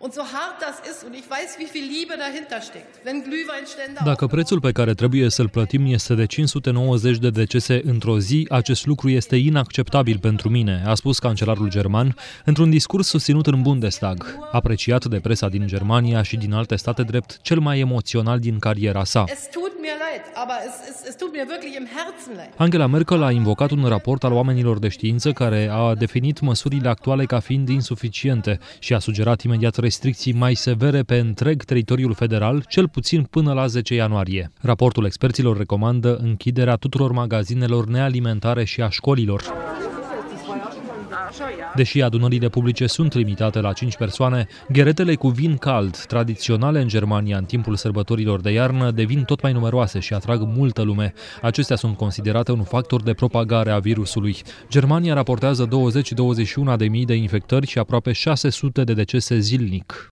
Dacă prețul pe care trebuie să-l plătim este de 590 de decese într-o zi, acest lucru este inacceptabil pentru mine, a spus cancelarul german într-un discurs susținut în Bundestag, apreciat de presa din Germania și din alte state drept cel mai emoțional din cariera sa. Angela Merkel a invocat un raport al oamenilor de știință care a definit măsurile actuale ca fiind insuficiente și a sugerat imediat restricții mai severe pe întreg teritoriul federal, cel puțin până la 10 ianuarie. Raportul experților recomandă închiderea tuturor magazinelor nealimentare și a școlilor. Deși adunările publice sunt limitate la 5 persoane, gheretele cu vin cald, tradiționale în Germania în timpul sărbătorilor de iarnă, devin tot mai numeroase și atrag multă lume. Acestea sunt considerate un factor de propagare a virusului. Germania raportează 20-21.000 de infectări și aproape 600 de decese zilnic.